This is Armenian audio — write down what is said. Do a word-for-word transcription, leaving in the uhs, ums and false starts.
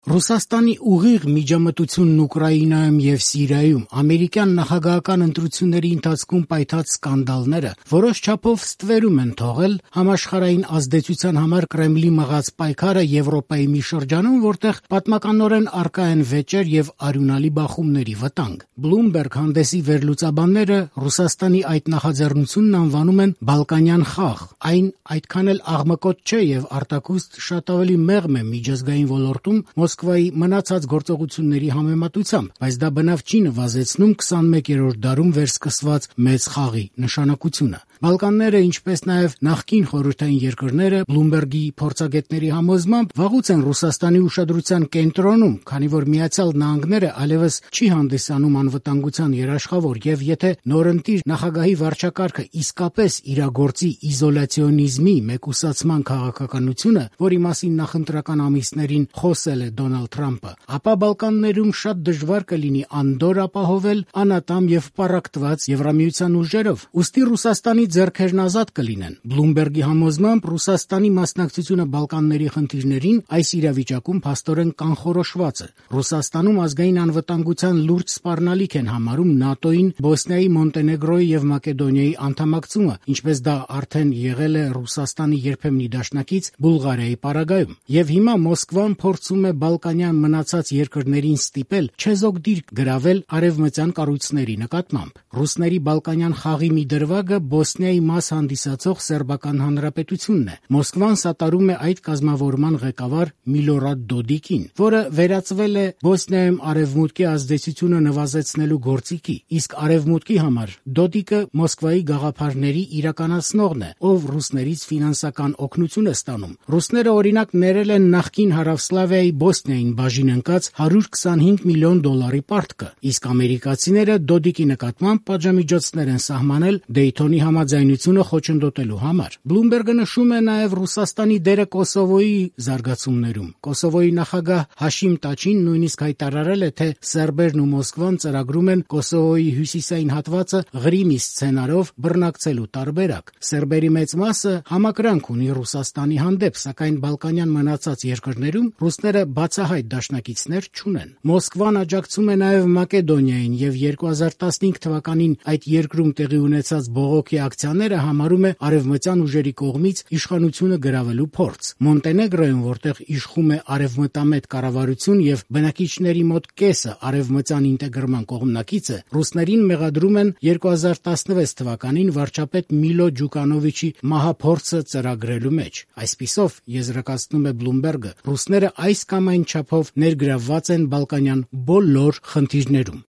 Ռուսաստանի ուղիղ միջամտությունն Ուկրաինայում և Սիրիայում, ամերիկյան նախագահական ընտրությունների ընթացքում պայթած սկանդալները որոշ չափով ստվերում են թողել համաշխարհային ազդեցության համար Կրեմլի մղած պայքարը Եվրոպայի մի շրջանում, որտեղ պատմականորեն առկա են վեճեր և արյունալի բախումների վտանգ։ Bloomberg հանդեսի վերլուծաբանները Ռուսաստանի այդ նախաձեռնությունն անվանում են «Բալկանյան խաղ»։ Այն այդքան էլ աղմկոտ չէ և արտաքուստ շատ ավելի մեղմ է միջազգային ոլորտում Մոսկվայի մնացած գործողությունների համեմատությամբ, բայց դա բնավ չի նվազեցնում քսանմեկերորդ դարում վերսկսված մեծ խաղի նշանակությունը։ Բալկանները, ինչպես նաև նախկին խորհրդային երկրները, Bloomberg-ի փորձագետների համոզմամբ, վաղուց են Ռուսաստանի ուշադրության կենտրոնում, քանի որ Միացյալ Նահանգները այլևս չի հանդիսանում անվտանգության երաշխավոր, եւ եթե նորընտիր նախագահի վարչակարգը իսկապես իրագործի իզոլացիոնիզմի մեկուսացման քաղաքականությունը, որի մասին նախընտրական ամիսներին խոսել է Դոնալդ Թրամփը, ապա Բալկաններում շատ դժվար կլինի անդորր ապահովել անատամ եւ պառակտված Եվրամիության ուժերով։ Ուստի Ռուսաստանի ձեռքերն ազատ կլինեն։ Bloomberg-ի համոզմամբ Ռուսաստանի մասնակցությունը Բալկանների խնդիրներին այս իրավիճակում փաստորեն կանխորոշված է։ Ռուսաստանում ազգային անվտանգության լուրջ սպառնալիք են համարում ՆԱՏՕ-ին Բոսնիայի, Մոնտենեգրոյի եւ Մակեդոնիայի անդամակցումը, ինչպես դա արդեն եղել է Ռուսաստանի երբեմնի դաշնակից Բուլղարիայի պարագայում։ Եվ հիմա Մոսկվան փորձում է բալկանյան մնացած երկրներին ստիպել չեզոք դիրք գրավել արևմտյան կառույցների նկատմամբ։ Ռուսների բալկանյան խաղի մի դրվագը Բոսնիայի մաս հանդիսացող Սերբական Հանրապետությունն է։ Մոսկվան սատարում է այդ կազմավորման ղեկավար Միլորադ Դոդիկին, որը վերածվել է Բոսնիայում արևմուտքի ազդեցությունը նվազեցնելու գործիքի, իսկ արևմուտքի համար Դոդիկը Մոսկվայի գաղափարների իրականացնողն է, ով ռուսներից ֆինանսական օգնություն է ստանում։ Ռուսները օրինակ ներել են նախկին Հարավսլավիայի Բոսնիային բաժին ընկած հարյուր քսանհինգ միլիոն դոլարի պարտքը, իսկ ամերիկացիները Դոդիկի նկատմամբ պատժամիջոցներ են սահմանել Դեյթոնի համաձայնությունը խոչընդոտելու համար։ Bloomberg-ը նշում է նաև Ռուսաստանի դերը Կոսովոյի զարգացումներում։ Կոսովոյի նախագահ Հաշիմ Տաչին նույնիսկ հայտարարել է, թե սերբերն ու Մոսկվան ծրագրում են Կոսովոյի հյուսիսային հատվածը Ղրիմի սցենարով բռնակցելու տարբերակ։ Սերբերի մեծ մասը համակրանք ունի Ռուսաստանի հանդեպ, սակայն բալկանյան մնացած երկրներում ռուսները բացահայտ դաշնակիցներ չունեն։ Մոսկվան աջակցում է նաև Մակեդոնիային եւ երկու հազար տասնհինգ թվականին այդ երկրում տեղի ունեցած բողոքի ակցիաները համարում է արևմտյան ուժերի կողմից իշխանությունը գրավելու փորձ։ Մոնտենեգրոյում, որտեղ իշխում է արևմտամետ կառավարություն եւ բնակիչների մոտ կեսը արևմտյան ինտեգրման կողմնակից է, ռուսներին մեղադրում են երկու հազար տասնվեց թվականին վարչապետ Միլո Ջուկանովիչի մահափորձը ծրագրելու մեջ։ Այսպիսով, եզրակացնում է Bloomberg-ը, ռուսները այս կամ այն չափով ներգրավված են բալկանյան բոլոր խնդիրներում։